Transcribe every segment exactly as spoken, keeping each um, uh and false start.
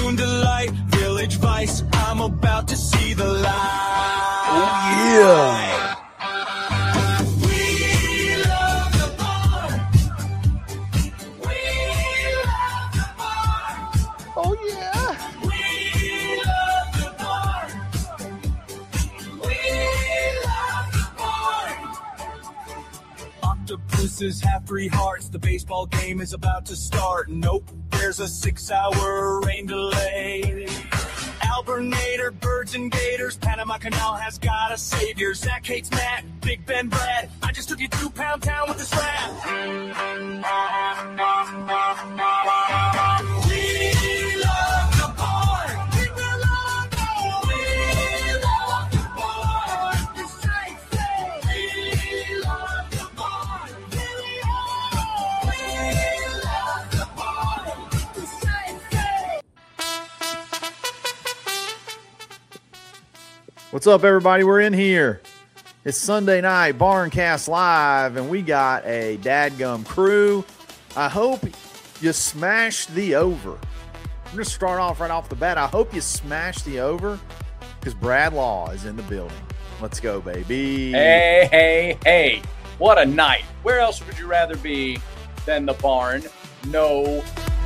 Tribune Delight, Village Vice, I'm about to see the light. Oh, yeah. We love the barn. We love the barn. Oh, yeah. We love the barn. We love the barn. Octopuses have three hearts. The baseball game is about to start. Nope, there's a six-hour rain delay. Albernator, birds and gators, Panama Canal has got a savior. Zach hates Matt, Big Ben Brad. I just took you to Pound Town with this rap. We love the barn. We love the barn. We love the barn. The straight say. We love the barn. We love the barn. The straight say. What's up, everybody? We're in here. It's Sunday night, Barncast Live, and we got a dadgum crew. I hope you smashed the over. I'm going to start off right off the bat. I hope you smashed the over because Brad Law is in the building. Let's go, baby. Hey, hey, hey. What a night. Where else would you rather be than the barn? Nowhere.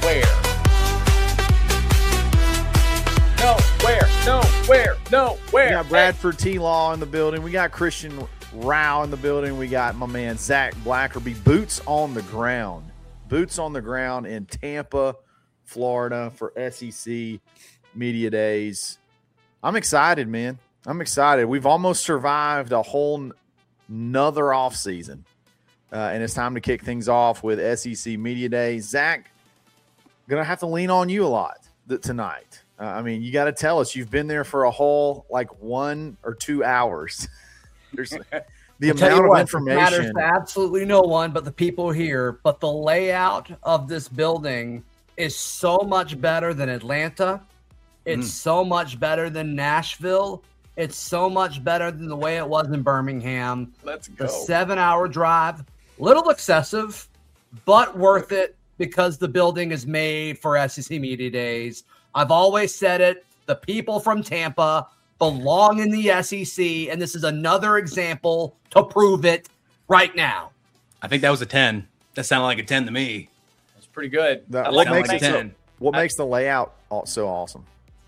Nowhere, nowhere, nowhere. We got Bradford T. Law in the building. We got Christian Rao in the building. We got my man Zach Blackerby. Boots on the ground. Boots on the ground in Tampa, Florida for S E C Media Days. I'm excited, man. I'm excited. We've almost survived a whole nother offseason. Uh, and it's time to kick things off with S E C Media Days. Zach, going to have to lean on you a lot th- tonight. Uh, I mean, you got to tell us. You've been there for a whole, like, one or two hours. There's the I'll tell amount you of what, information. It matters to absolutely no one but the people here. But the layout of this building is so much better than Atlanta. It's Mm. so much better than Nashville. It's so much better than the way it was in Birmingham. Let's go. The seven-hour drive, little excessive, but worth it because the building is made for S E C Media Days. I've always said it. The people from Tampa belong in the S E C, and this is another example to prove it right now. I think that was a ten. That sounded like a ten to me. That's pretty good. That- I what like makes that. it so, ten. what I- makes the layout all- so awesome?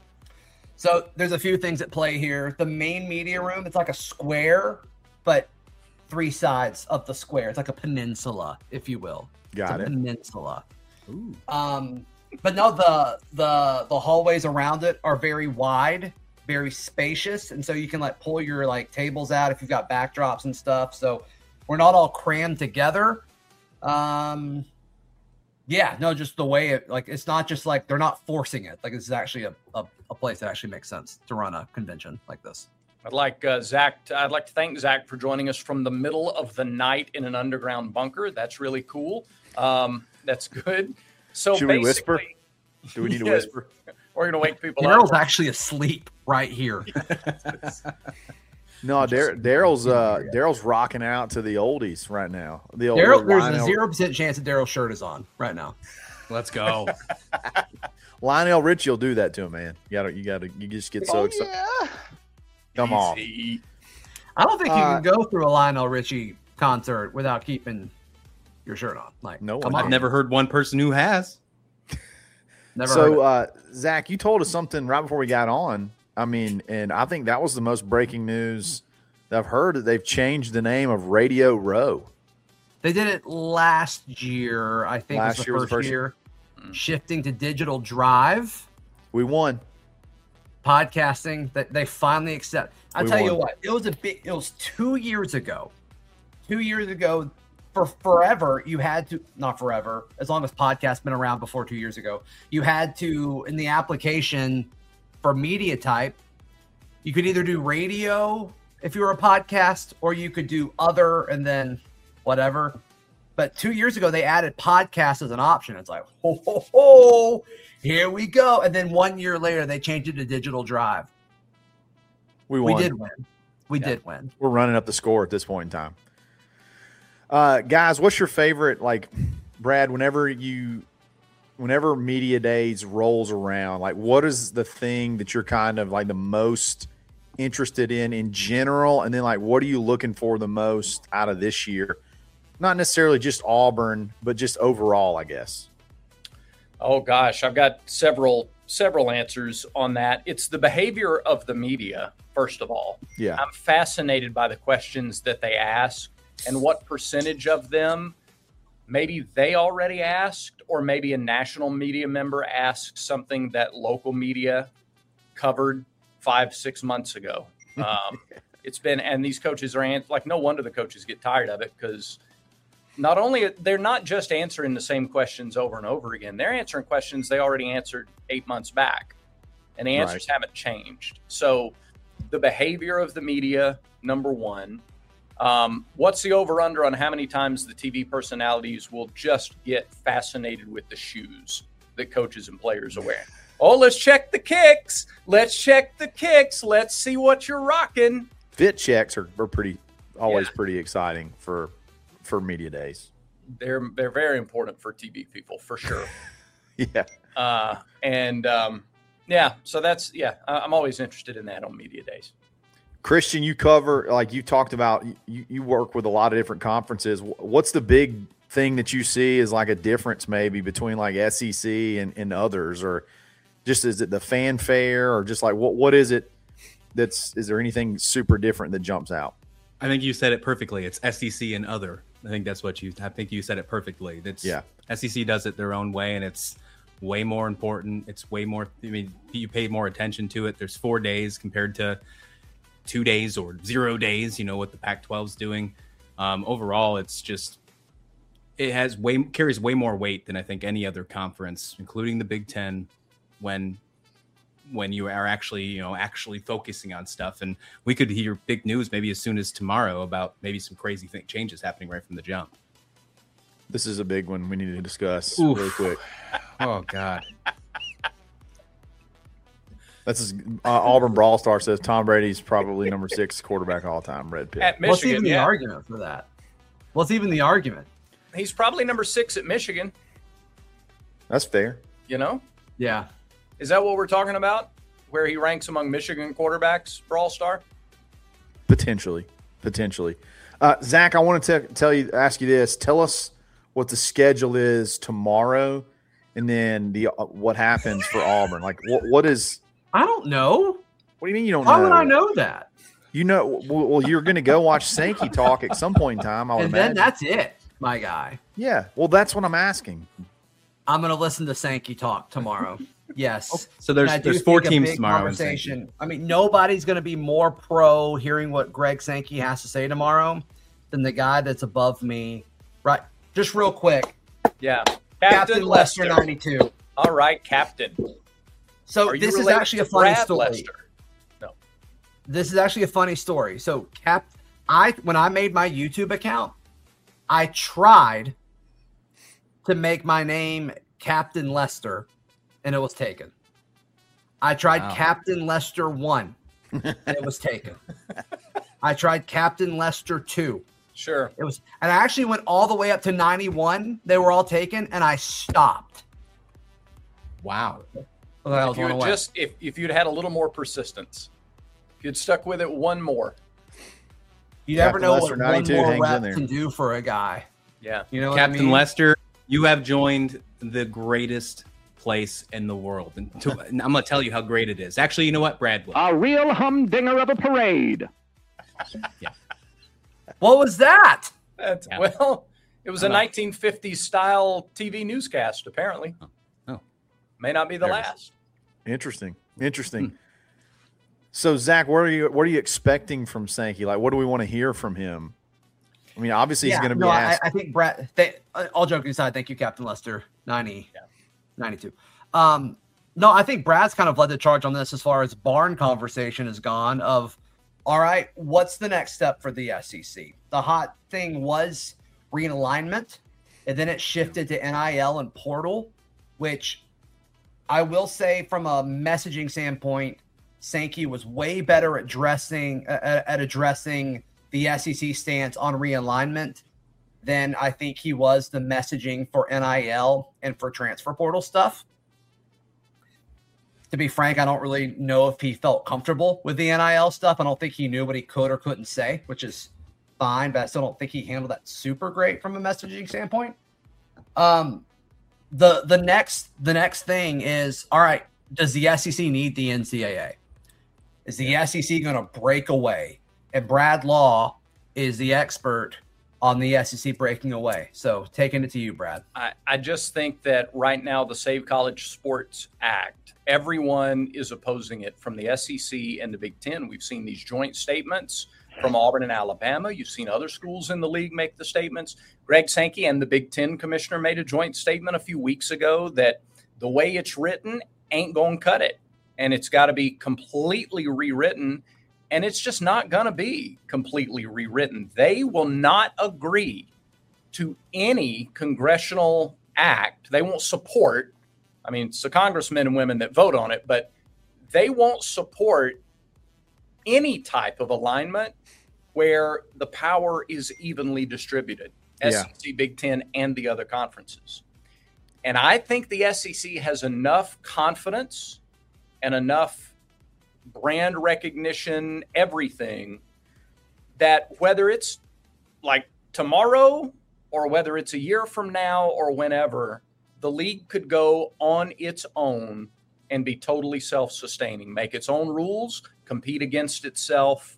So there's a few things at play here. The main media room, it's like a square, but three sides of the square. It's like a peninsula, if you will. Got it's a it. peninsula. Ooh. Um, but no, the the the hallways around it are very wide, very spacious, and so you can like pull your like tables out if you've got backdrops and stuff. So we're not all crammed together. Um, yeah, no, just the way it like it's not just like they're not forcing it. Like this is actually a, a, a place that actually makes sense to run a convention like this. I'd like uh, Zach. To, I'd like to thank Zach for joining us from the middle of the night in an underground bunker. That's really cool. Um, that's good. So Should we whisper? basically- Do we need to Yes. whisper? We're gonna wake people Daryl's up. actually asleep right here. No, Dar- Daryl's uh, Daryl's rocking out to the oldies right now. The old Daryl, there's Lionel, a zero percent chance that Daryl's shirt is on right now. Let's go. Lionel Richie will do that to him, man. You gotta, you gotta, you just get so Oh, excited. Come on. Easy. I don't think you Uh, can go through a Lionel Richie concert without keeping your shirt on. Like, No come one on. I've never heard one person who has. Never heard So, it. uh, Zach, you told us something right before we got on. I mean, and I think that was the most breaking news that I've heard, that they've changed the name of Radio Row. They did it last year, I think Last was the year was first, the first- year. Shifting to Digital Drive We won. podcasting that they finally accept. I'll We tell you won. what, it was a big it was two years ago. Two years ago, for forever, you had to not forever, as long as podcasts been around before two years ago, you had to in the application for media type, you could either do radio if you were a podcast, or you could do other and then whatever. But two years ago, they added podcast as an option. It's like, ho, ho, ho, here we go. And then one year later, they changed it to Digital Drive. We We won. did win. We Yeah. did win. We're running up the score at this point in time. Uh, guys, what's your favorite, like, Brad, whenever you whenever media days rolls around, like what is the thing that you're kind of like the most interested in in general, and then like what are you looking for the most out of this year? Not necessarily just Auburn, but just overall, I guess. Oh gosh, I've got several several answers on that. It's the behavior of the media, first of all. Yeah. I'm fascinated by the questions that they ask and what percentage of them maybe they already asked, or maybe a national media member asked something that local media covered five, six months ago. Um, it's been, and these coaches are like, no wonder the coaches get tired of it, because not only they're not just answering the same questions over and over again, they're answering questions they already answered eight months back, and the answers Right. haven't changed. So the behavior of the media, number one. Um, what's the over under on how many times the T V personalities will just get fascinated with the shoes that coaches and players are wearing? Oh, let's check the kicks. Let's check the kicks. Let's see what you're rocking. Fit checks are, are pretty always Yeah. pretty exciting for for media days. They're they're very important for T V people, for sure. Yeah. Uh, and um, yeah, so that's yeah. I- I'm always interested in that on media days. Christian, you cover, like you talked about, you, you work with a lot of different conferences. What's the big thing that you see is like a difference maybe between like S E C and, and others, or just is it the fanfare, or just like what what is it that's, is there anything super different that jumps out? I think you said it perfectly. It's S E C and other. I think that's what you. I think you said it perfectly. That's Yeah. S E C does it their own way, and it's way more important. It's way more. I mean, you pay more attention to it. There's four days compared to two days or zero days. You know what the Pac twelve is doing. Um, overall, it's just it has way carries way more weight than I think any other conference, including the Big Ten, when when you are actually, you know, actually focusing on stuff. And we could hear big news maybe as soon as tomorrow about maybe some crazy thing, changes happening right from the jump. This is a big one we need to discuss Oof. really quick. Oh, God. This is uh, Auburn Brawl Star says Tom Brady's probably number six quarterback all time. Red pill. At What's Michigan, even the yeah. argument for that? What's even the argument? He's probably number six at Michigan. That's fair. You know, Yeah. is that what we're talking about? Where he ranks among Michigan quarterbacks for All Star? Potentially, potentially. Uh, Zach, I want to te- tell you, ask you this. Tell us what the schedule is tomorrow, and then the uh, what happens for Auburn. Like, what what is? I don't know. What do you mean you don't How know? would I know that? You know, well, well you're going to go watch Sankey talk at some point in time. I would And imagine. then that's it, my guy. Yeah. Well, that's what I'm asking. I'm going to listen to Sankey talk tomorrow. Yes. So there's And I do there's four think a teams big tomorrow. in Conversation. I mean, nobody's going to be more pro hearing what Greg Sankey has to say tomorrow than the guy that's above me. Right. Just real quick. Yeah. Captain, Lester ninety-two. All right, Captain. So Are you this is related actually to a funny Brad story. Lester? No. This is actually a funny story. So Cap, I when I made my YouTube account, I tried to make my name Captain Lester, and it was taken. I tried Wow. Captain Lester one, and it was taken. I tried Captain Lester two. Sure. It was, and I actually went all the way up to ninety-one. They were all taken, and I stopped. Wow. Well, I If was you one had away. just if, if you'd had a little more persistence, if you'd stuck with it one more. You never Captain know Lester what one ninety-two more hangs in rep there. can do for a guy. Yeah. You know, what Captain I mean? Lester, you have joined the greatest place in the world. And, to, and I'm going to tell you how great it is. Actually, you know what? Brad will. A real humdinger of a parade. What was that? That's, Yeah. Well, it was I a know. nineteen fifties style T V newscast, apparently. Oh. May not be the There it is. last. Interesting. Interesting. Hmm. So Zach, what are you what are you expecting from Sankey? Like, what do we want to hear from him? I mean, obviously he's going to be no, I, asked. I think Brad. They, uh, all joking aside, thank you, Captain Lester. ninety, Yeah. ninety-two. Um, no, I think Brad's kind of led the charge on this as far as barn conversation has gone. Of, all right, what's the next step for the S E C? The hot thing was realignment, and then it shifted to N I L and portal, which I will say from a messaging standpoint, Sankey was way better at addressing uh, at addressing the S E C stance on realignment than I think he was the messaging for N I L and for transfer portal stuff. To be frank, I don't really know if he felt comfortable with the N I L stuff. I don't think he knew what he could or couldn't say, which is fine, but I still don't think he handled that super great from a messaging standpoint. Um, the the next the next thing is, all right, does the S E C need the N C double A? Is the S E C going to break away? And Brad Law is the expert on the S E C breaking away. So taking it to you, Brad. I, I just think that right now the Save College Sports Act, everyone is opposing it from the S E C and the Big Ten. We've seen these joint statements from Auburn and Alabama. You've seen other schools in the league make the statements. Greg Sankey and the Big Ten commissioner made a joint statement a few weeks ago that the way it's written ain't going to cut it. And it's got to be completely rewritten. And it's just not going to be completely rewritten. They will not agree to any congressional act. They won't support. I mean, it's the congressmen and women that vote on it, but they won't support any type of alignment where the power is evenly distributed, yeah. S E C, Big Ten, and the other conferences. And I think the S E C has enough confidence and enough brand recognition, everything, that whether it's like tomorrow or whether it's a year from now or whenever, the league could go on its own and be totally self-sustaining, make its own rules, compete against itself.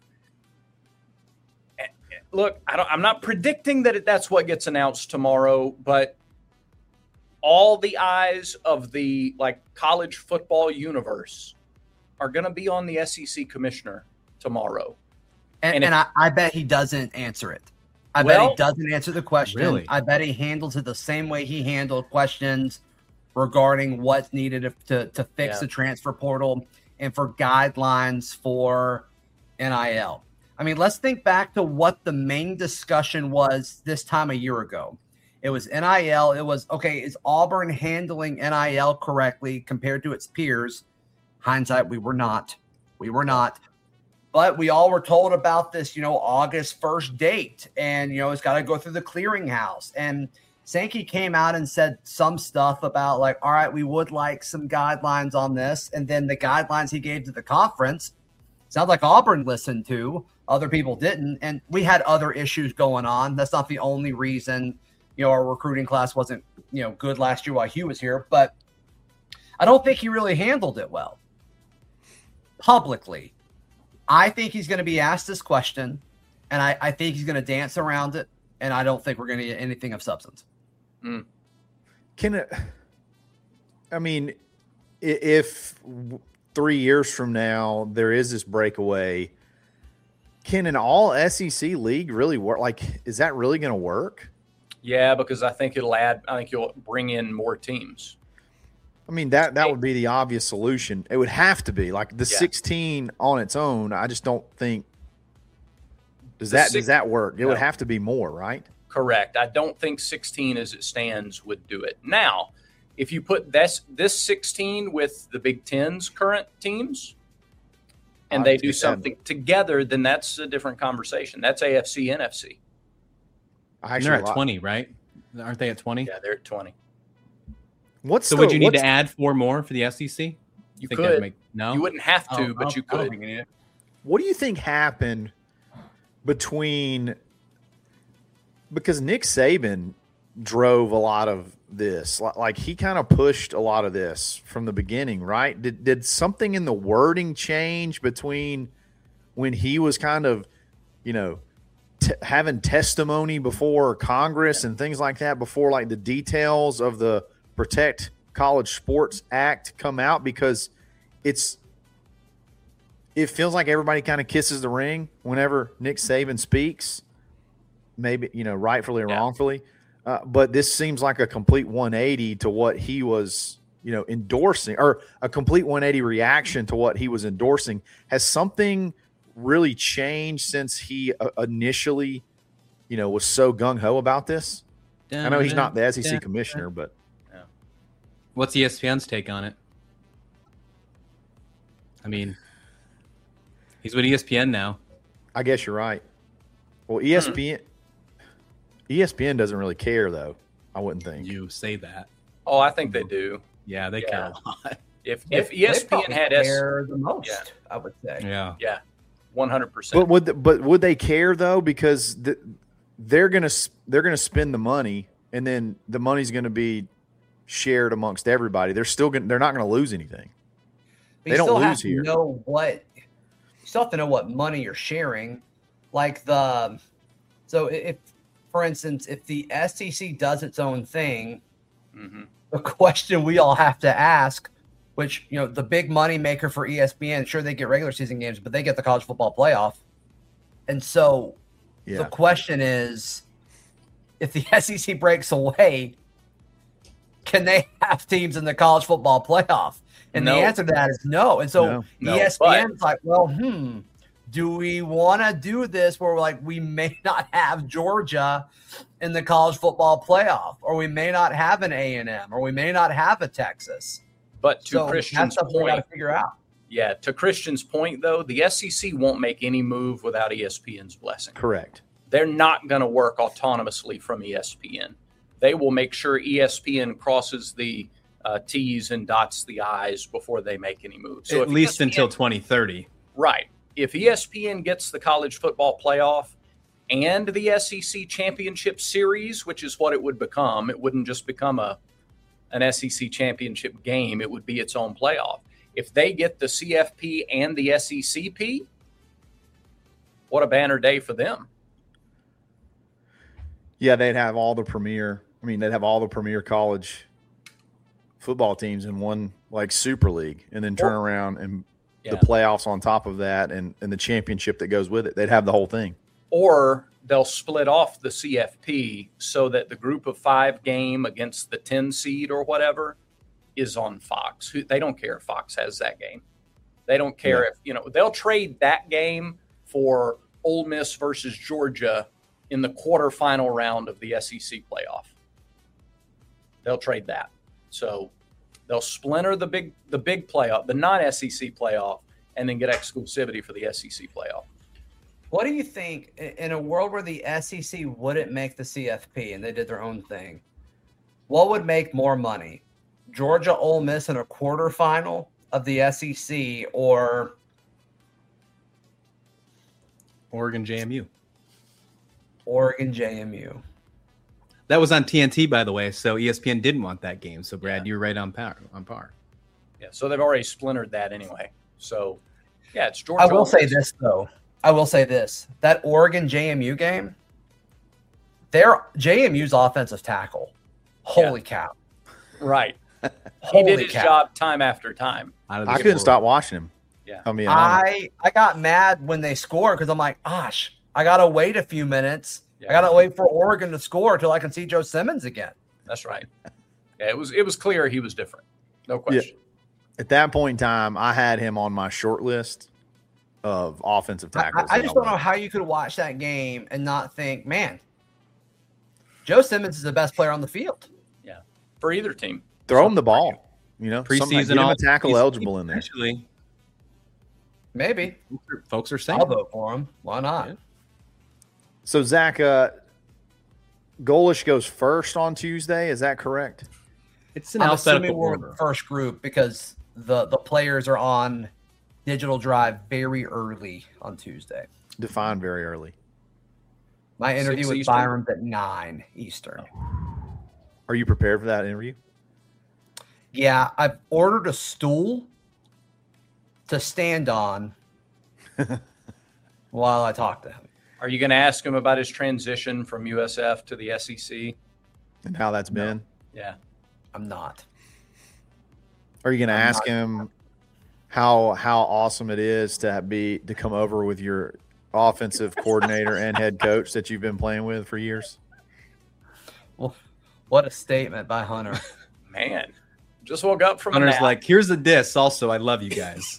Look, I don't, I'm not predicting that it, that's what gets announced tomorrow, but all the eyes of the like college football universe are going to be on the S E C commissioner tomorrow. And, and, and if, I, I bet he doesn't answer it. I well, bet he doesn't answer the question. Really? I bet he handles it the same way he handled questions regarding what's needed to, to, to fix yeah. the transfer portal and for guidelines for N I L. I mean, let's think back to what the main discussion was this time a year ago. It was N I L. It was, okay, is Auburn handling N I L correctly compared to its peers? Hindsight, we were not. We were not. But we all were told about this, you know, August first date. And, you know, it's got to go through the clearinghouse. And Sankey came out and said some stuff about like, all right, we would like some guidelines on this. And then the guidelines he gave to the conference, sounds like Auburn listened to. Other people didn't. And we had other issues going on. That's not the only reason, you know, our recruiting class wasn't, you know, good last year while Hugh was here. But I don't think he really handled it well publicly. I think he's going to be asked this question, and I, I think he's going to dance around it, and I don't think we're going to get anything of substance. Mm. Can it, I mean, if three years from now there is this breakaway, can an all S E C league really work? Like, is that really going to work? Yeah, because I think it'll add, I think you'll bring in more teams. I mean, that, that would be the obvious solution. It would have to be like the yeah. sixteen on its own. I just don't think does The that six, does that work? It no. would have to be more, right? Correct. I don't think sixteen as it stands would do it. Now, if you put this this sixteen with the Big Ten's current teams and I they do that. something together, then that's a different conversation. That's A F C, N F C. I And they're at twenty, right? Aren't they at twenty? Yeah, they're at twenty. What's So the, would you need what's, to add four more for the S E C? You Think that would could. Make, no, You wouldn't have to, I don't- I but don't- you I don't could. think you need it. What do you think happened between because Nick Saban drove a lot of this, like he kind of pushed a lot of this from the beginning, right? Did did something in the wording change between when he was kind of, you know, t- having testimony before Congress and things like that before like the details of the Protect College Sports Act come out? Because it's it feels like everybody kind of kisses the ring whenever Nick Saban speaks, maybe, you know, rightfully or Yeah. wrongfully. Uh, but this seems like a complete one eighty to what he was, you know, endorsing, or a complete one eighty reaction to what he was endorsing. Has something really changed since he uh, initially, you know, was so gung-ho about this? I know he's not the S E C commissioner, but What's E S P N's take on it? I mean, he's with E S P N now. I guess you're right. Well, E S P N, E S P N doesn't really care, though. I wouldn't think. You say that. Oh, I think they do. Yeah, they Yeah. care a lot. If They- if E S they P N probably had S, care the most, Yeah. I would say. Yeah. yeah, one hundred percent. But would the, but would they care though? Because the, they're gonna s- they're gonna spend the money, and then the money's gonna be shared amongst everybody. They're still gonna they're not gonna lose anything. But They you don't still have lose to here. know what you still have to know what money you're sharing. Like the so if for instance, if the S E C does its own thing, hmm the question we all have to ask, which you know, the big money maker for E S P N, sure they get regular season games, but they get the college football playoff. And so Yeah, the question is, if the S E C breaks away, can they have teams in the college football playoff? And No. the answer to that is no. And so No. No, E S P N's like, well, hmm, do we want to do this where we're like, we may not have Georgia in the college football playoff, or we may not have an A and M, or we may not have a Texas. But to So Christian's that's something we got to point, figure out. yeah, to Christian's point though, the S E C won't make any move without E S P N's blessing. correct. They're not going to work autonomously from E S P N. They will make sure E S P N crosses the uh, T's and dots the I's before they make any moves. So At if least E S P N until twenty thirty. Right. If E S P N gets the college football playoff and the S E C championship series, which is what it would become, it wouldn't just become a an S E C championship game, it would be its own playoff. If they get the C F P and the S E C P, what a banner day for them. Yeah, they'd have all the premier. I mean, they'd have all the premier college football teams in one like Super League, and then turn around and Yeah. the playoffs on top of that, and and the championship that goes with it. They'd have the whole thing. Or they'll split off the C F P so that the group of five game against the ten seed or whatever is on Fox. Who- They don't care if Fox has that game. They don't care Yeah. if, you know, they'll trade that game for Ole Miss versus Georgia in the quarterfinal round of the S E C playoff. They'll trade that. So they'll splinter the big the big playoff, the non-S E C playoff, and then get exclusivity for the S E C playoff. What do you think i- in a world where the S E C wouldn't make the C F P and they did their own thing? What would make more money? Georgia Ole Miss in a quarterfinal of the S E C, or Oregon J M U. Oregon J M U? That was on T N T, by the way. So E S P N didn't want that game. So Brad, you're right on par. On par. Yeah, so they've already splintered that anyway. So, yeah, it's Georgia. I will Ole say Miss. this though. I will say this: that Oregon J M U game, their J M U's offensive tackle, holy cow! Right. He Holy did his cow. job time after time. Out of I this couldn't world. stop watching him. Yeah. I mean, honest. I I got mad when they scored because I'm like, gosh, I gotta wait a few minutes. Yeah. I gotta wait for Oregon to score until I can see Joe Simmons again. That's right. Yeah, it was it was clear he was different. No question. At that point in time, I had him on my short list of offensive I, tackles. I that just don't know wanted. how you could watch that game and not think, man, Joe Simmons is the best player on the field. For either team. Throw him the ball. You know, some- Preseason, get him all a tackle preseason, eligible in there. Actually, Maybe folks are saying I'll vote for him. Why not? Yeah. So Zach, uh, Golish goes first on Tuesday. Is that correct? it's an I'm alphabetical assuming we're in order. the first group because the the players are on Digital Drive very early on Tuesday. Defined very early. My interview Six with Eastern? Byron's at nine Eastern. Are you prepared for that interview? Yeah, I've ordered a stool to stand on while I talk to him. Are you going to ask him about his transition from U S F to the S E C? And how that's been? Yeah. I'm not. Are you going to I'm ask not. him how how awesome it is to be to come over with your offensive coordinator and head coach that you've been playing with for years? Well, what a statement by Hunter. Man. Just woke up from a Hunter's nap. like, here's the diss. Also, I love you guys.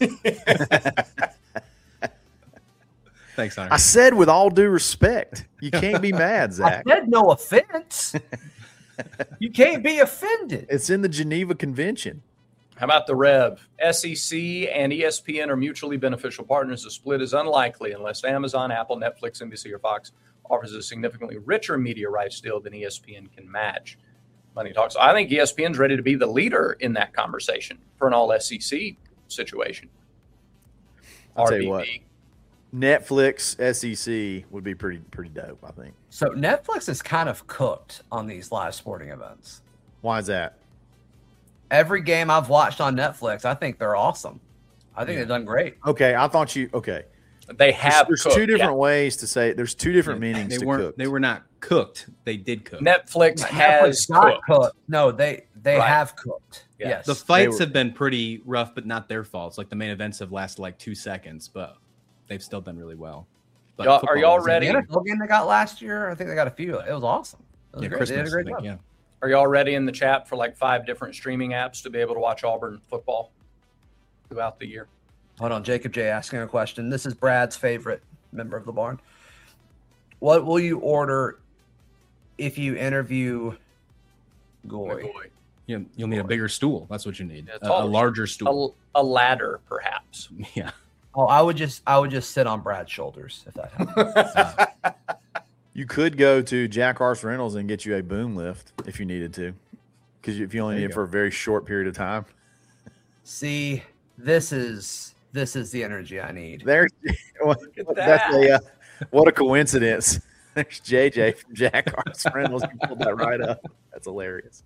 Thanks, Hunter. I said with all due respect, you can't be mad, I Zach. said no offense. You can't be offended. It's in the Geneva Convention. How about the Rev? S E C and E S P N are mutually beneficial partners. A split is unlikely unless Amazon, Apple, Netflix, N B C, or Fox offers a significantly richer media rights deal than E S P N can match. Money Talks. So I think E S P N's ready to be the leader in that conversation for an all S E C situation. I'll tell you what, Netflix S E C would be pretty pretty dope, I think. So Netflix is kind of cooked on these live sporting events. Why is that? Every game I've watched on Netflix, I think they're awesome. I think yeah. they've done great. Okay, I thought you okay. They have. There's, there's cooked, two different yeah. ways to say it. There's two different yeah, meanings they to weren't, cooked. They were not cooked. They did cook. Netflix Netflix has not cooked. cooked. No, they they Right. have cooked. Yeah. Yes. The fights were- have been pretty rough, but not their faults. Like the main events have lasted like two seconds, but they've still done really well. But Y'all- are football y'all was- ready? The N F L game they got last year, I think they got a few. It was awesome. It was Yeah, great. Christmas, They did a great I think, job. yeah. Are y'all ready in the chat for like five different streaming apps to be able to watch Auburn football throughout the year? Hold on, Jacob J asking a question. This is Brad's favorite member of the barn. What will you order if you interview Goy? McGoy. You, you'll need a bigger stool. That's what you need. Yeah, a, a taller. larger stool. A, a ladder, perhaps. Yeah. Oh, I would just I would just sit on Brad's shoulders if that happened. You could go to Jack Arce Reynolds and get you a boom lift if you needed to, because if you only There need you it for a very short period of time. See, this is this is the energy I need. There's well, at that's that. a uh, what a coincidence. There's J J from Jack Arce Reynolds. You pulled that right up. That's hilarious.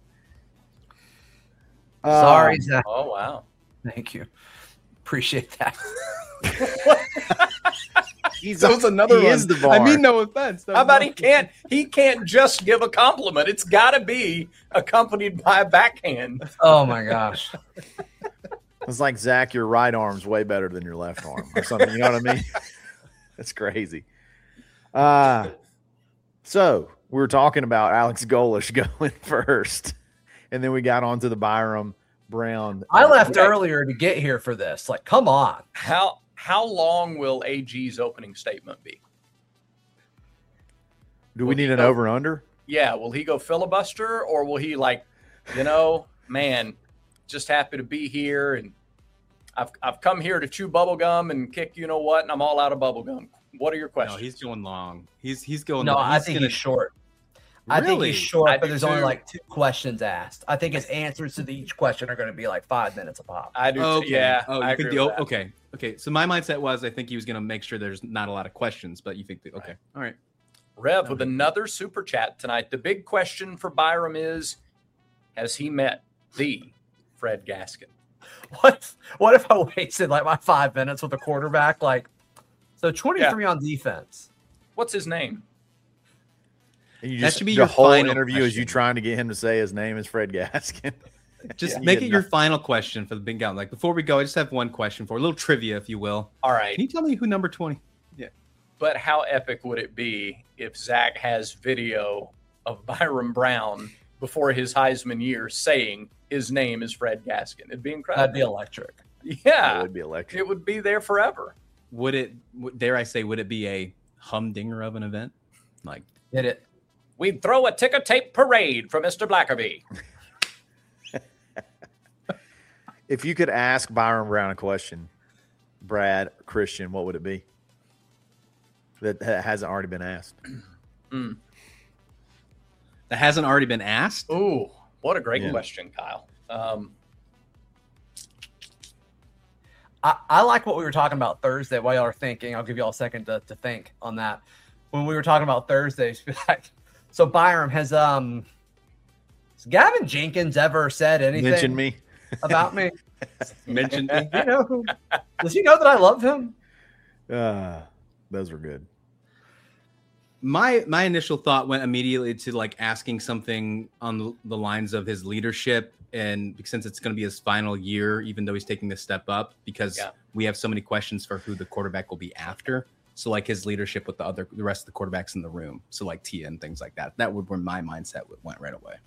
Sorry, Um, Zach. Oh, wow. Thank you. Appreciate that. he's That was another he one. is the I bar. mean, no offense. That How was about no- he can't he can't just give a compliment. It's got to be accompanied by a backhand. Oh my gosh. It's like, Zach, your right arm's way better than your left arm or something. You know what I mean? That's crazy. Uh, so we were talking about Alex Golish going first, and then we got on to the Byram Brown. I left Okay. earlier to get here for this. Like, come on. How how long will A G's opening statement be? Do we Will need he an go- over under? Yeah, will he go filibuster or will he like, you know, man, just happy to be here and I've I've come here to chew bubble gum and kick you know what, and I'm all out of bubble gum. What are your No, questions? he's going long. He's he's going. No, long. I He's think gonna, he's short. I think Really? he's short, I but do there's only too. like two questions asked. I think his answers to the, each question are going to be like five minutes a pop. I do. Oh, too. okay. Yeah. Oh, I you think agree the, with that. okay. Okay. So my mindset was I think he was going to make sure there's not a lot of questions, but you think that, okay. All right. Rev with another super chat tonight. The big question for Byram is, has he met the Fred Gaskin? What? What if I wasted like my five minutes with a quarterback? Like, so twenty-three on defense. What's his name? And you That just, should be the your whole final interview is you question. trying to get him to say his name is Fred Gaskin. Just Yeah. make Yeah, it your no. final question for the big guy. Like before we go, I just have one question for a little trivia, if you will. All right. Can you tell me who number twenty? But how epic would it be if Zach has video of Byram Brown before his Heisman year saying his name is Fred Gaskin? It'd be incredible. That'd be electric. That yeah. would be electric. It would be there forever. Would it? w- Dare I say? Would it be a humdinger of an event? Like Hit it. We'd throw a ticker tape parade for Mister Blackerby. If you could ask Byron Brown a question, Brad, Christian, what would it be that ha- hasn't already been asked? Mm. that hasn't already been asked. Ooh, what a great Yeah. question, Kyle. Um, I, I like what we were talking about Thursday. While y'all are thinking, I'll give y'all a second to, to think on that. When we were talking about Thursdays, like, so Byram has um, has Gavin Jenkins ever said anything Mention me. about me? Mentioned me. You know, who- does he know that I love him? Uh, those were good. my my initial thought went immediately to like asking something on the, the lines of his leadership, and since it's going to be his final year, even though he's taking this step up, because Yeah. we have so many questions for who the quarterback will be after. So like his leadership with the other the rest of the quarterbacks in the room. So like Tia and things like that. That would where my mindset would, went right away.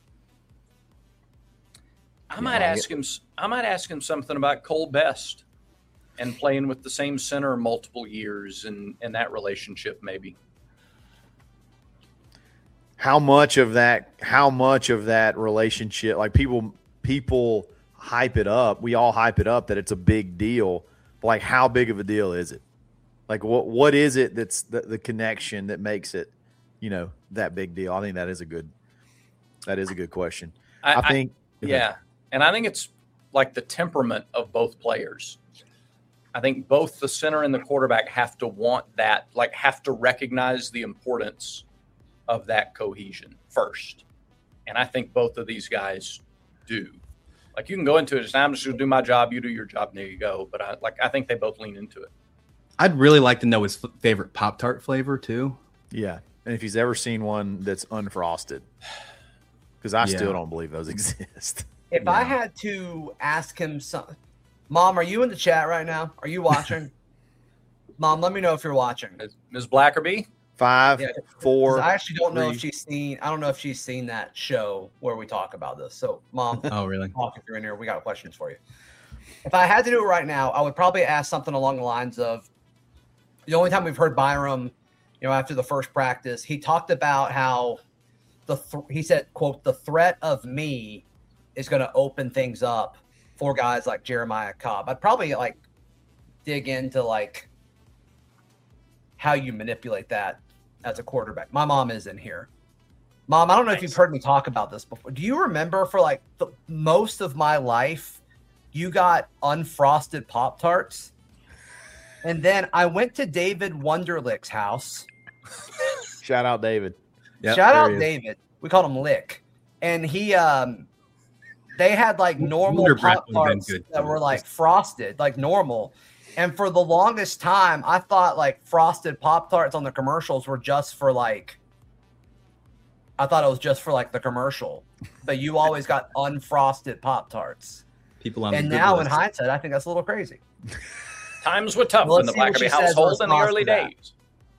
I might I ask him. s- I might ask him something about Cole Best and playing with the same center multiple years and and that relationship maybe. How much of that? How much of that relationship? Like people, people hype it up. We all hype it up that it's a big deal. But like, how big of a deal is it? Like, what what is it that's the, the connection that makes it you know, that big deal? I think that is a good that is a good question. I, I think I, yeah. And I think it's like the temperament of both players. I think both the center and the quarterback have to want that, like have to recognize the importance of that cohesion first. And I think both of these guys do. Like you can go into it as I'm just going to do my job, you do your job, and there you go. But I like I think they both lean into it. I'd really like to know his f- favorite Pop-Tart flavor too. Yeah. And if he's ever seen one that's unfrosted, because I Yeah. still don't believe those exist. If I had to ask him something, Mom, are you in the chat right now? Are you watching? Mom, let me know if you're watching. Miz Blackerby? Five, Yeah, four. I actually don't know if three. she's seen. I don't know if she's seen that show where we talk about this. So, Mom, Oh, really? talk if you're in here. We got questions for you. If I had to do it right now, I would probably ask something along the lines of the only time we've heard Byram, you know, after the first practice, he talked about how the th- he said, "quote the threat of me is going to open things up for guys like Jeremiah Cobb." I'd probably like dig into like how you manipulate that as a quarterback. My mom is in here. Mom, I don't know if you've heard me talk about this before. Do you remember for like the most of my life, you got unfrosted Pop-Tarts? And then I went to David Wunderlich's house. Shout out David. Yep, Shout there out he is. David. We called him Lick. And he um they had like normal Wonder Bread would've been Pop-Tarts good, that too. were like frosted, like normal. And for the longest time, I thought like frosted Pop-Tarts on the commercials were just for like I thought it was just for like the commercial. But you always got unfrosted Pop-Tarts. People on And the good now in list. hindsight, I think that's a little crazy. Times were tough Well, in the let's see what Blackerby she says in household in the response early to that. days.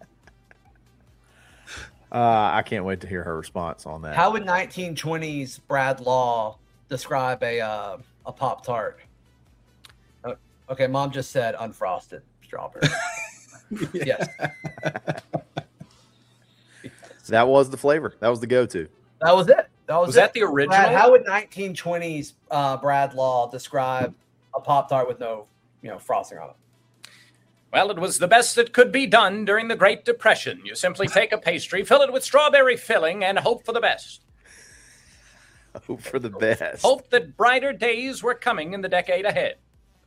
Uh, I can't wait to hear her response on that. How would nineteen twenties Brad Law describe a uh, a Pop-Tart? Uh, Okay, Mom just said unfrosted strawberry. Yes, That was the flavor. That was the go-to. that was it. That was, Was it. that the original? Brad, how would nineteen twenties uh, Brad Law describe a Pop-Tart with no, you know, frosting on it? Well, it was the best that could be done during the Great Depression. You simply take a pastry, fill it with strawberry filling, and hope for the best. Hope for the best. Hope that brighter days were coming in the decade ahead.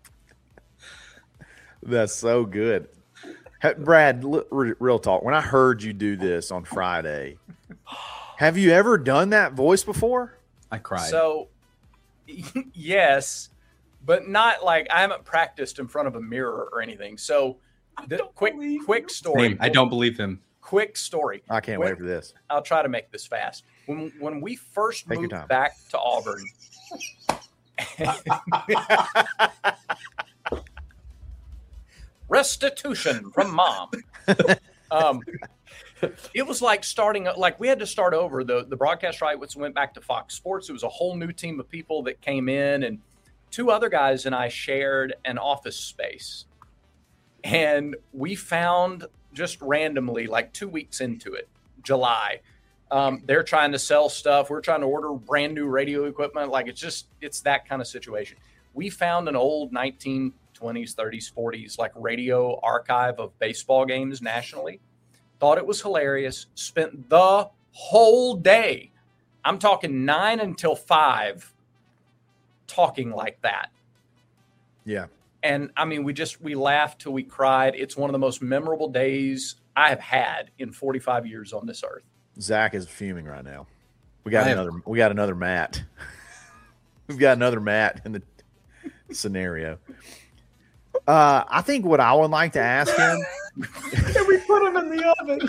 That's so good. Hey, Brad, l- re- real talk. When I heard you do this on Friday, have you ever done that voice before? I cried. So, yes, but not like I haven't practiced in front of a mirror or anything. So, the quick, quick story. Same. I don't believe him. Quick story. I can't When- wait for this. I'll try to make this fast. When when we first Take your moved time. back to Auburn, restitution from Mom. Um, it was like starting, like we had to start over. The the broadcast rights went back to Fox Sports. It was a whole new team of people that came in, and two other guys and I shared an office space. And we found just randomly, like two weeks into it, July, um, they're trying to sell stuff. We're trying to order brand new radio equipment. Like it's just, it's that kind of situation. We found an old nineteen twenties, thirties, forties, like radio archive of baseball games nationally. Thought it was hilarious. Spent the whole day, I'm talking nine until five, talking like that. Yeah. And I mean, we just, we laughed till we cried. It's one of the most memorable days I have had in forty-five years on this earth. Zach is fuming right now. We got I have- another. We got another Matt. We've got another Matt in the scenario. Uh, I think what I would like to ask him. Can we put him in the oven?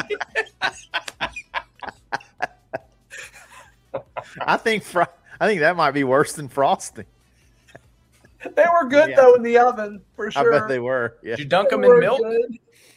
I think. Fr- I think that might be worse than frosting. They were good Yeah. though in the oven for I sure. bet they were. Yeah. Did you dunk They them in were milk? good.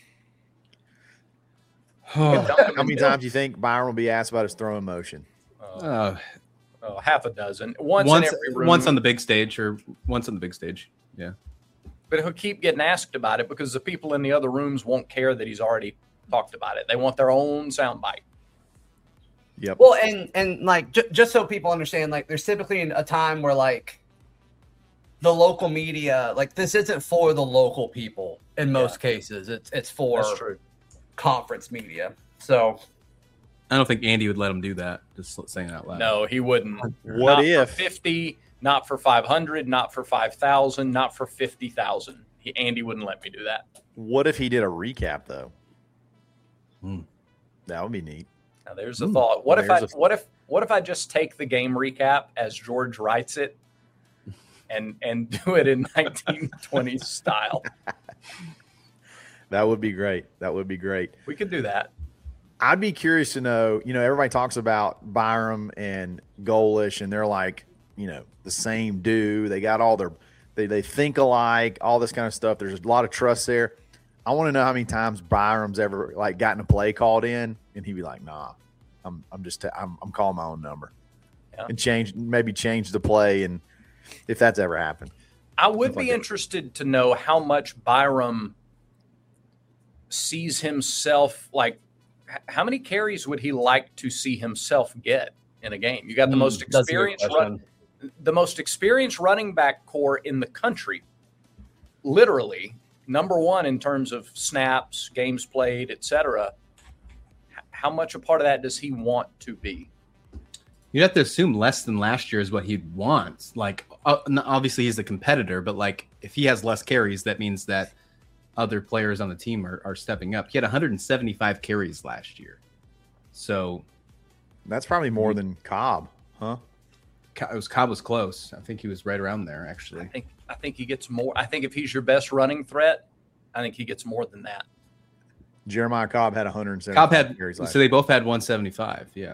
Dunk 'em How in many milk? times do you think Byron will be asked about his throwing motion? Uh, Oh, half a dozen. Once, once, in every room. once on the big stage, or once on the big stage. Yeah. But he'll keep getting asked about it because the people in the other rooms won't care that he's already talked about it. They want their own soundbite. Yep. Well, and and like j- just so people understand, like there's typically a time where like the local media, like this isn't for the local people in most cases. It's it's for That's true. conference media. So I don't think Andy would let him do that. Just saying it out loud. No, he wouldn't. What Not if for fifty? Not for five hundred? Not for five thousand? Not for fifty thousand? Andy wouldn't let me do that. What if he did a recap though? Hmm. That would be neat. Now there's a thought. What if I? There's a- What if? What if I just take the game recap as George writes it, and and do it in nineteen twenties style? That would be great. That would be great. We could do that. I'd be curious to know, you know, everybody talks about Byram and Golish, and they're like, you know, the same dude. They got all their, they, they think alike, all this kind of stuff. There's a lot of trust there. I want to know how many times Byram's ever like gotten a play called in, and he'd be like, nah, I'm, I'm just, I'm, I'm calling my own number, Yeah. and change, maybe change the play, and if that's ever happened. I would Stuff like be that. interested to know how much Byram sees himself like. h- How many carries would he like to see himself get in a game? You got the Hmm, most that's a good experienced run, question. the most experienced running back core in the country, literally number one in terms of snaps, games played, et cetera. H- How much a part of that does he want to be? You have to assume less than last year is what he wants. Like, uh, n- obviously he's a competitor, but like if he has less carries, that means that other players on the team are, are stepping up. He had one hundred seventy-five carries last year. So That's probably more than Cobb, huh? Co- it was Cobb was close. I think he was right around there, I actually. think I think he gets more. I think if he's your best running threat, I think he gets more than that. Jeremiah Cobb had one hundred seventy Cobb had, carries so last they both had one seventy-five. Yeah.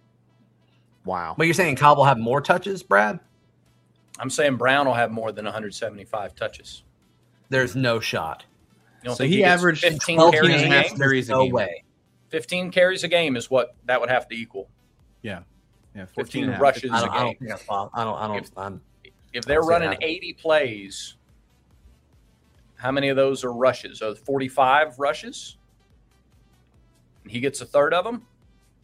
Wow. But you're saying Cobb will have more touches, Brad? I'm saying Brown will have more than one hundred seventy-five touches. There's no shot. You don't So think he gets averaged fifteen twelve carries a and a half game. carries a no game. way. fifteen carries a game is what that would have to equal. Yeah. Yeah. fifteen and a half. rushes I a don't, I don't game. think that's possible. I don't. I don't. If- I'm, If they're I'll say running that. eighty plays, how many of those are rushes? Are forty-five rushes? And he gets a third of them?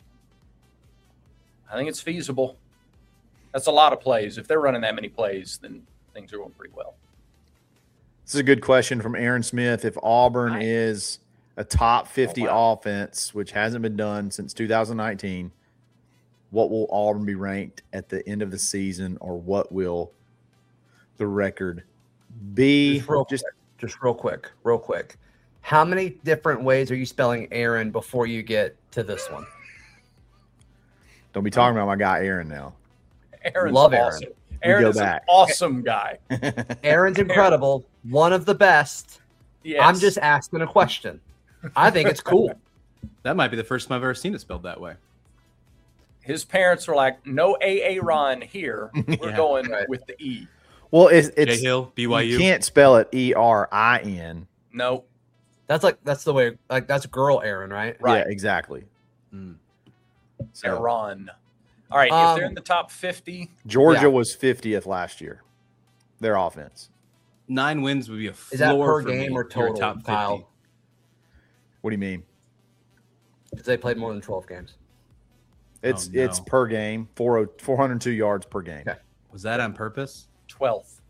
I think it's feasible. That's a lot of plays. If they're running that many plays, then things are going pretty well. This is a good question from Aaron Smith. If Auburn Nice. is a top fifty Oh, wow. offense, which hasn't been done since two thousand nineteen, what will Auburn be ranked at the end of the season, or what will the record be? Just real Just quick, just real quick, real quick. How many different ways are you spelling Aaron before you get to this one? don't be talking about my guy Aaron now. Aaron's Love Aaron. awesome. We Aaron go is back. an awesome guy. Aaron's incredible, one of the best. Yes. I'm just asking a question. I think it's cool. That might be the first time I've ever seen it spelled that way. His parents were like, no A A Ron here. We're Yeah. going Right. with the E. Well, it's, Jay it's Hill, B Y U. you can't spell it E R I N. No, That's like that's the way. Like that's girl Aaron, right? right. Yeah, exactly. Mm. So Aaron. All right. if Um, they're in the top fifty, Georgia Yeah. was fiftieth last year. Their offense. Nine wins would be a floor Is that per for game me or if you're total, top fifty. Kyle? What do you mean? Because they played more than twelve games. It's Oh, no. it's per game, four hundred two yards per game. Okay. Was that on purpose? twelfth.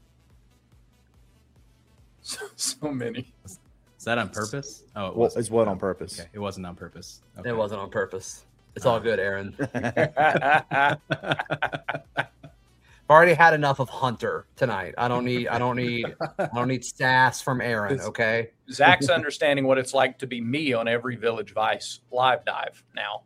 So, so many. Is that on purpose? Oh, it Well, was. it's what on purpose. Okay, it wasn't on purpose. Okay. It wasn't on purpose. It's all good, Aaron. I've already had enough of Hunter tonight. I don't need. I don't need. I don't need sass from Aaron. Okay. Zach's understanding what it's like to be me on every Village Vice live dive now.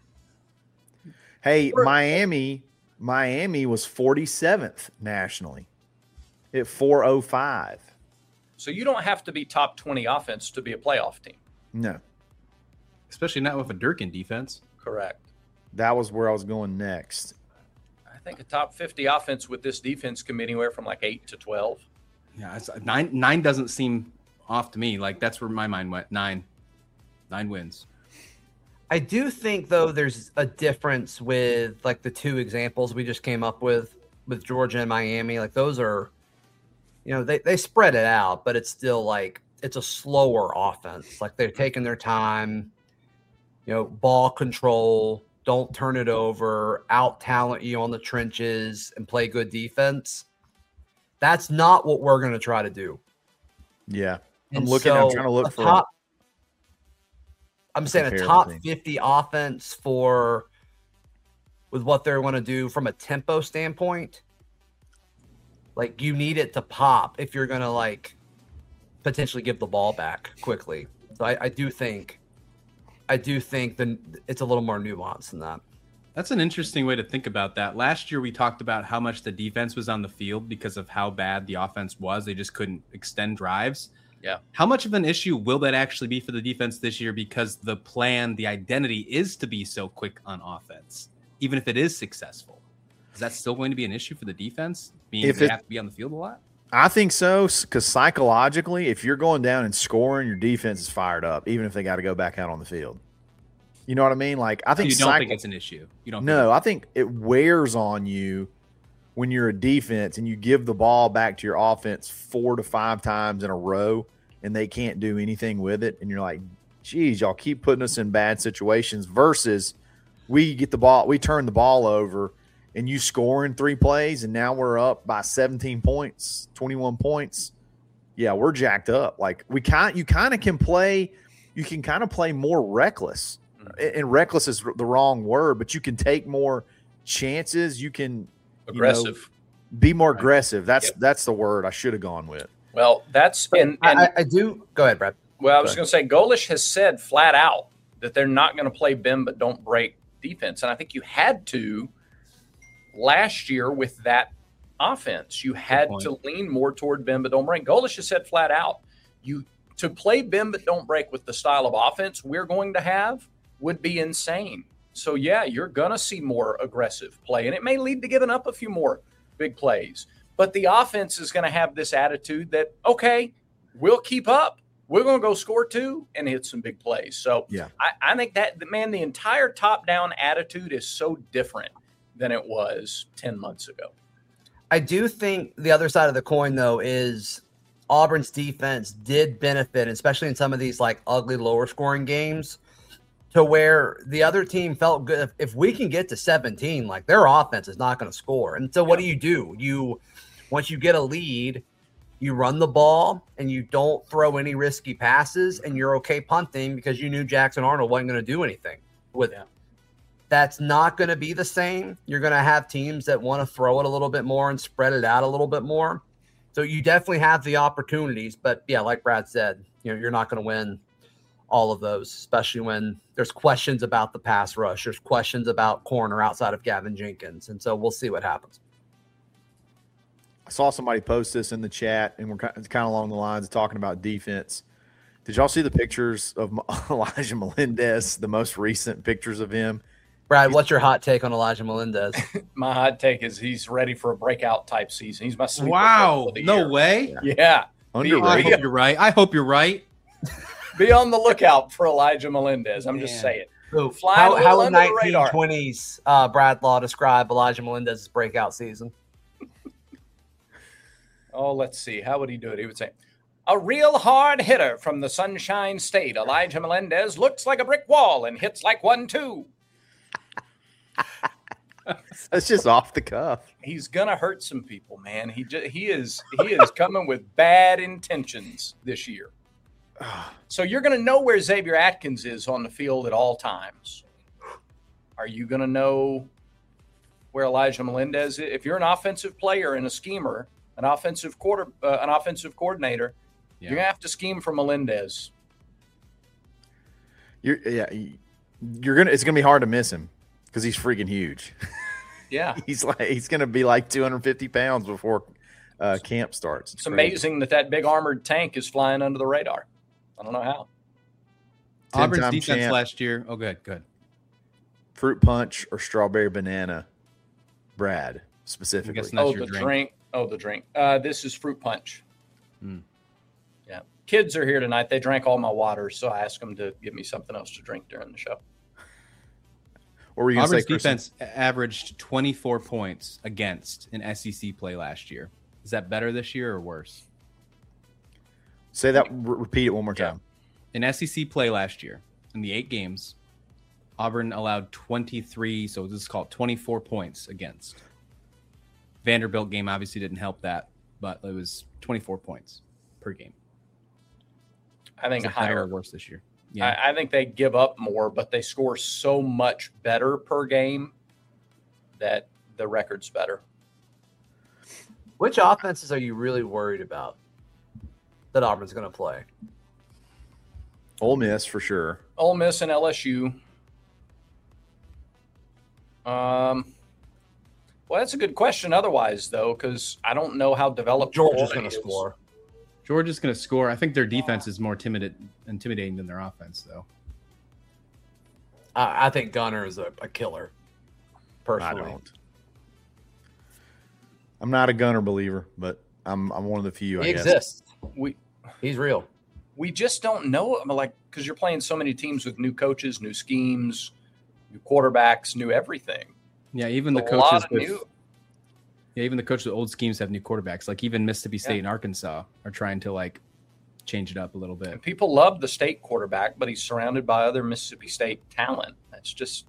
Hey, Miami, Miami was forty-seventh nationally at four oh five. So you don't have to be top twenty offense to be a playoff team. No, Especially not with a Durkin defense. Correct. that was where I was going next. I think a top fifty offense with this defense can be anywhere from like eight to twelve. Yeah, it's, nine nine doesn't seem off to me. Like that's where my mind went. Nine, nine wins. I do think though there's a difference with like the two examples we just came up with with Georgia and Miami. Like those are, you know, they, they spread it out, but it's still like it's a slower offense. Like they're taking their time, you know, ball control, don't turn it over, out talent you on the trenches and play good defense. That's not what we're going to try to do. Yeah, I'm And looking. I'm so trying to look a for. top- I'm saying a top fifty offense for with what they're going to do from a tempo standpoint. Like, you need it to pop if you're going to, like, potentially give the ball back quickly. So I, I do think, I do think that it's a little more nuanced than that. That's an interesting way to think about that. Last year, we talked about how much the defense was on the field because of how bad the offense was. They just couldn't extend drives. Yeah. How much of an issue will that actually be for the defense this year? Because the plan, the identity is to be so quick on offense, even if it is successful. Is that still going to be an issue for the defense? Meaning If they it- have to be on the field a lot? I think so, because psychologically, if you're going down and scoring, your defense is fired up, even if they got to go back out on the field. You know what I mean? Like, I think You don't psych- think it's an issue? You don't? No, think I think it wears on you when you're a defense and you give the ball back to your offense four to five times in a row and they can't do anything with it. And you're like, geez, y'all keep putting us in bad situations versus we get the ball, we turn the ball over and you score in three plays and now we're up by seventeen points, twenty-one points. Yeah, we're jacked up. Like, we can't, you kind of can play, you can kind of play more reckless. And reckless is the wrong word, but you can take more chances. You can Aggressive. you know, be more aggressive. That's Yep. that's the word I should have gone with. Well, that's and, and I, I do. Go ahead, Brad. well, I was Sorry. going to say Golish has said flat out that they're not going to play bend but don't break defense, and I think you had to last year with that offense. You had point. to lean more toward bend but don't break. Golish has said flat out, you to play bend but don't break with the style of offense we're going to have would be insane. So, yeah, you're going to see more aggressive play, and it may lead to giving up a few more big plays. But the offense is going to have this attitude that, okay, we'll keep up. We're going to go score two and hit some big plays. So, Yeah. I, I think that, man, the entire top-down attitude is so different than it was ten months ago. I do think the other side of the coin, though, is Auburn's defense did benefit, especially in some of these like ugly lower scoring games, to where the other team felt good. If, if we can get to seventeen, like their offense is not going to score. And so what do you do? You, once you get a lead, you run the ball and you don't throw any risky passes and you're okay punting because you knew Jackson Arnold wasn't going to do anything with it. That's not going to be the same. You're going to have teams that want to throw it a little bit more and spread it out a little bit more. So you definitely have the opportunities, but yeah, like Brad said, you know, you're not going to win all of those, especially when there's questions about the pass rush. There's questions about corner outside of Gavin Jenkins. And so we'll see what happens. I saw somebody post this in the chat, and we're kind of along the lines of talking about defense. Did y'all see the pictures of Elijah Melendez, the most recent pictures of him? Brad, what's your hot take on Elijah Melendez? My hot take is he's ready for a breakout type season. He's my sleeper Wow. of the No year. way. Yeah. I Underrated. hope you're right. I hope you're right. Be on the lookout for Elijah Melendez. I'm just Man. saying. So Flying a how, little how would under the radar. nineteen twenties uh, Brad Law describe Elijah Melendez's breakout season? Oh, let's see. How would he do it? He would say, a real hard hitter from the Sunshine State, Elijah Melendez looks like a brick wall and hits like one, too. That's just off the cuff. He's gonna hurt some people, man. He just, he is he is coming with bad intentions this year. So you're gonna know where Xavier Atkins is on the field at all times. Are you gonna know where Elijah Melendez is? If you're an offensive player and a schemer, an offensive quarter, uh, an offensive coordinator, Yeah. you're gonna have to scheme for Melendez. You're yeah, you're gonna. It's gonna be hard to miss him because he's freaking huge. Yeah, He's like he's gonna be like two hundred fifty pounds before uh, camp starts. it's crazy. amazing that that big armored tank is flying under the radar. I don't know how. Auburn's ten-time defense champ. last year. Oh, good, good. Fruit punch or strawberry banana, Brad specifically. guessing that's Oh, your the drink. drink. Oh, the drink. Uh, this is fruit punch. Hmm. Yeah. Kids are here tonight. They drank all my water, so I asked them to give me something else to drink during the show. What were you gonna Auburn's say, Kristen? defense averaged twenty-four points against in S E C play last year. Is that better this year or worse? Say that. Re- repeat it one more Yeah. time. In S E C play last year, in the eight games, Auburn allowed twenty-three, so this is called twenty-four points against. Vanderbilt game obviously didn't help that, but it was twenty-four points per game. I think Is it better or higher. worse this year? Yeah. I, I think they give up more, but they score so much better per game that the record's better. Which offenses are you really worried about that Auburn's going to play? Ole Miss for sure. Ole Miss and L S U. Um, well, that's a good question otherwise, though, because I don't know how developed Georgia's Florida going to is. score. Georgia's going to score. I think their defense is more timid, intimidating than their offense, though. I, I think Gunner is a, a killer, personally. I don't. I'm not a Gunner believer, but I'm I'm one of the few. He I guess. exists. We He's real. we just don't know. I mean, like, because you're playing so many teams with new coaches, new schemes, new quarterbacks, new everything. Yeah, even the A lot coaches of with new. yeah, even the coaches with old schemes have new quarterbacks. Like even Mississippi State Yeah. and Arkansas are trying to like change it up a little bit. And people love the state quarterback, but he's surrounded by other Mississippi State talent. That's just.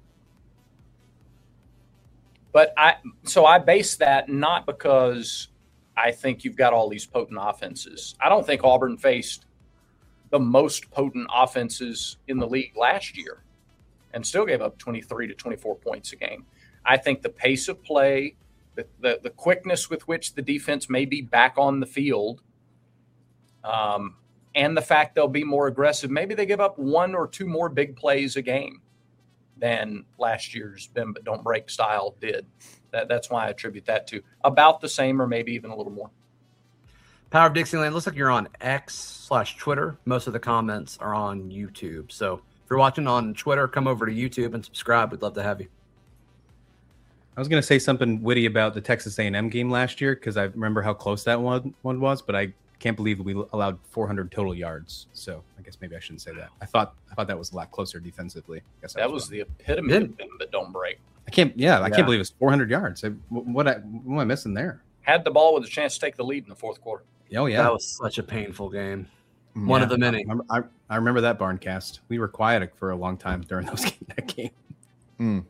But I so I base that not because I think you've got all these potent offenses. I don't think Auburn faced the most potent offenses in the league last year and still gave up twenty-three to twenty-four points a game. I think the pace of play, the, the, the quickness with which the defense may be back on the field, um, and the fact they'll be more aggressive. Maybe they give up one or two more big plays a game than last year's bend but don't break style did. That, that's why I attribute that to about the same or maybe even a little more. Power of Dixieland, looks like you're on X slash Twitter. Most of the comments are on YouTube. So if you're watching on Twitter, come over to YouTube and subscribe. We'd love to have you. I was going to say something witty about the Texas A and M game last year because I remember how close that one, one was, but I can't believe we allowed four hundred total yards. So I guess maybe I shouldn't say that. I thought I thought that was a lot closer defensively. I guess I That was wrong. the epitome of bend but don't break. I can't. Yeah, I Yeah. can't believe it's four hundred yards. I, what, I, what am I missing there? Had the ball with a chance to take the lead in the fourth quarter. Oh yeah, That was such a painful game. One Yeah. of the many. I, I, I remember that Barncast. We were quiet for a long time during those that game. Mm,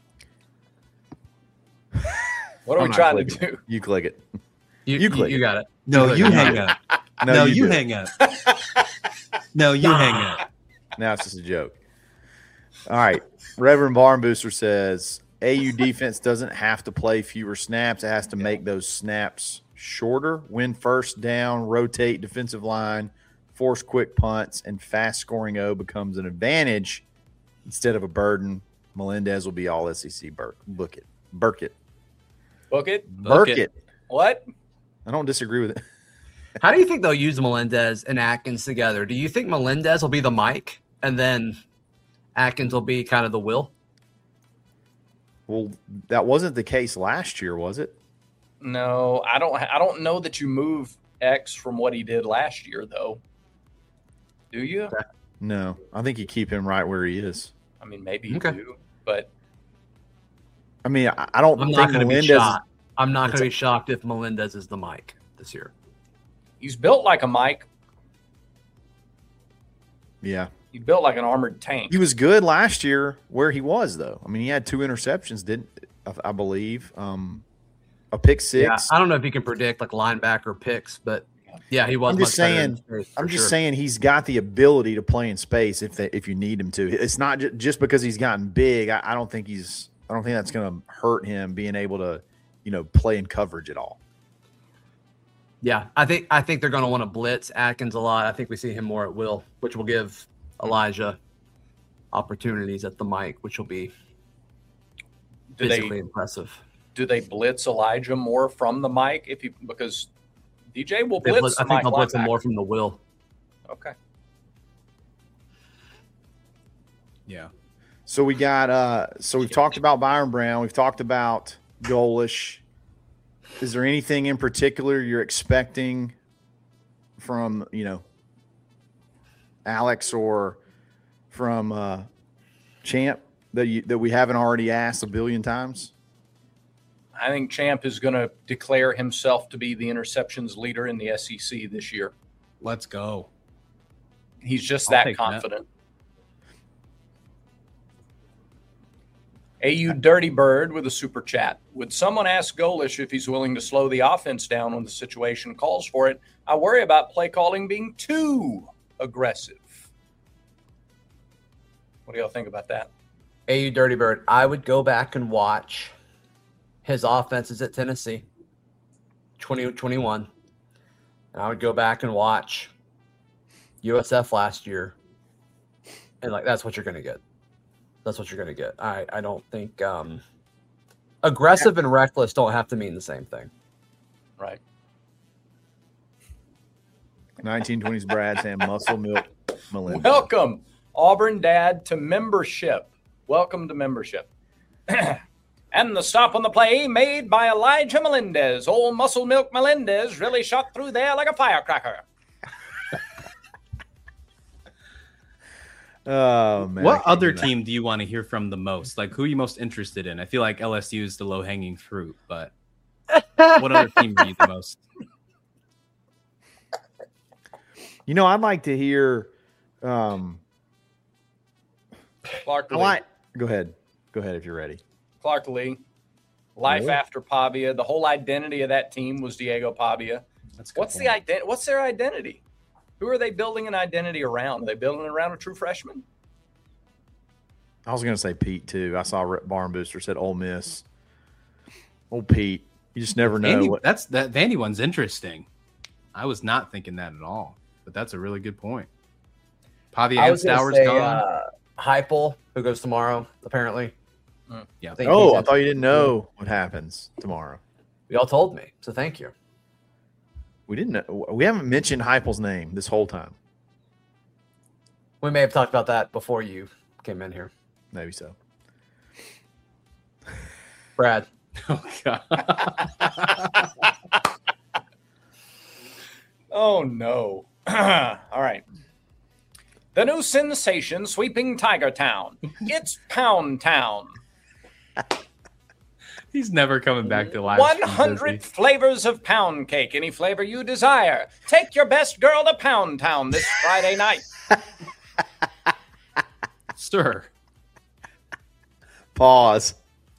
What are I'm we not trying to clicking. do? you click it. You, You you, click. you got it. No, click you it. hang up. No, No, you you do it. hang up. No, you hang up. Now it's just a joke. All right. Reverend Barn Booster says A U defense doesn't have to play fewer snaps. It has to make those snaps shorter, win first down, rotate defensive line, force quick punts, and fast scoring O becomes an advantage instead of a burden. Melendez will be all S E C. Burke. Book it. Burke it. Book it? Burke it. it. What? I don't disagree with it. How do you think they'll use Melendez and Atkins together? Do you think Melendez will be the Mike and then Atkins will be kind of the Will? Well, that wasn't the case last year, was it? No, I don't. I don't know that you move X from what he did last year, though. Do you? No. I think you keep him right where he is. I mean, maybe you Okay. do, but I mean, I, I don't I'm think not going to be Melendez. shocked. I'm not going It's to a- be shocked if Melendez is the Mike this year. he's built like a Mike. Yeah. He's built like an armored tank. He was good last year where he was, though. I mean, he had two interceptions, didn't I, I believe? Um, a pick six. Yeah, I don't know if you can predict like linebacker picks, but yeah, he was. I'm just much better in saying- space, for I'm just sure. saying he's got the ability to play in space if they, if you need him to. It's not ju- just because he's gotten big. I, I don't think he's. I don't think that's going to hurt him being able to, you know, play in coverage at all. Yeah, I think I think they're going to want to blitz Atkins a lot. I think we see him more at will, which will give Elijah opportunities at the mic, which will be do physically they impressive. do they blitz Elijah more from the mic if you because D J will They blitz. blitz- the I think Mike they'll blitz him linebacker. more from the will. Okay. Yeah. So we got. Uh, so we've talked about Byron Brown. We've talked about Golish. Is there anything in particular you're expecting from, you know, Alex or from uh, Champ that you that we haven't already asked a billion times? I think Champ is going to declare himself to be the interceptions leader in the S E C this year. Let's go. He's just I'll that take that. confident. A U Dirty Bird with a super chat. Would someone ask Golish if he's willing to slow the offense down when the situation calls for it? I worry about play calling being too aggressive. What do y'all think about that? A U Dirty Bird, I would go back and watch his offenses at Tennessee, twenty twenty-one. And I would go back and watch U S F last year. And, like, that's what you're going to get. That's what you're going to get. I, I don't think um, aggressive and reckless don't have to mean the same thing. Right. nineteen twenties Brad saying Muscle Milk Melinda. Welcome, Auburn Dad, to membership. Welcome to membership. And the stop on the play made by Elijah Melendez. Old Muscle Milk Melendez really shot through there like a firecracker. Oh, man. What other team do you want to hear from the most? Like, who are you most interested in? I feel like L S U is the low-hanging fruit, but what other team are you the most? You know, I'd like to hear um, Clark I Lee. like, go ahead. Go ahead if you're ready. Clark Lee. Life Yeah. after Pavia. The whole identity of that team was Diego Pavia. That's a good What's point. the ident- What's their identity? Who are they building an identity around? Are they building it around a true freshman? I was going to say Pete, too. I saw Rip Barn Booster said Ole Miss. Old Pete. You just never know. Vandy, what, that's that Vandy one's interesting. I was not thinking that at all, but that's a really good point. Pavia I and was going Stowers to say gone. uh, Heupel, who goes tomorrow, apparently. Yeah. think oh, he's I thought you didn't know what happens tomorrow. Y'all told me, so thank you. We didn't know. We haven't mentioned Heupel's name this whole time. We may have talked about that before you came in here. Maybe so. Brad. Oh God. Oh, no. All right. The new sensation sweeping Tiger Town. It's Pound Town. He's never coming back to live. one hundred flavors of pound cake. Any flavor you desire. Take your best girl to Pound Town this Friday night. Sir. Pause.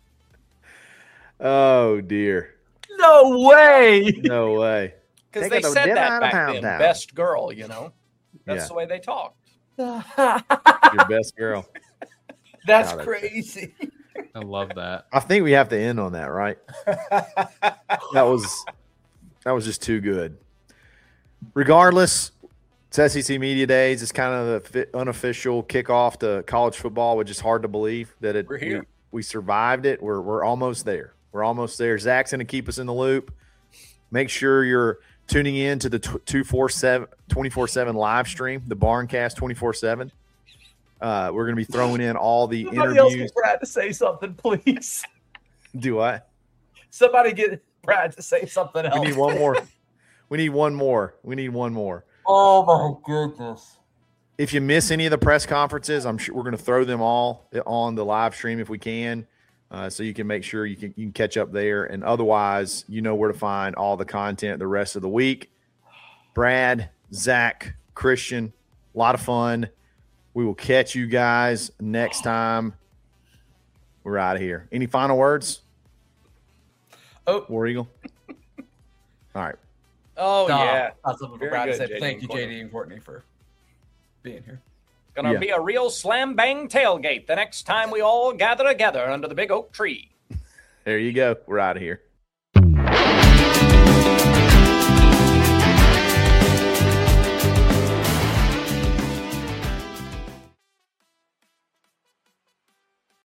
Oh, dear. No way. No way. Because Take they it to said dinner that on back Pound then. Town. Best girl, you know. That's Yeah. the way they talked. Your best girl. That's God, that's- crazy. I love that. I think we have to end on that, right? That was that was just too good. Regardless, it's S E C Media Days. It's kind of the fi- unofficial kickoff to college football, which is hard to believe that it We're here. We, we survived it. We're we're almost there. We're almost there. Zach's going to keep us in the loop. Make sure you're tuning in to the twenty-four seven live stream, the Barncast twenty-four seven. Uh, we're going to be throwing in all the Somebody else interviews. get Brad to say something, please. Do I? Somebody get Brad to say something else. We need one more. We need one more. We need one more. Oh my goodness. If you miss any of the press conferences, I'm sure we're going to throw them all on the live stream if we can, uh, so you can make sure you can you can catch up there. And otherwise, you know where to find all the content the rest of the week. Brad, Zach, Christian, a lot of fun. We will catch you guys next time. We're out of here. Any final words? Oh. War Eagle. All right. Oh, No, yeah. That's something for Very Brad to good, say. J D Thank and you, Courtney. J D and Courtney, for being here. Gonna Yeah. be a real slam bang tailgate the next time we all gather together under the big oak tree. There you go. We're out of here.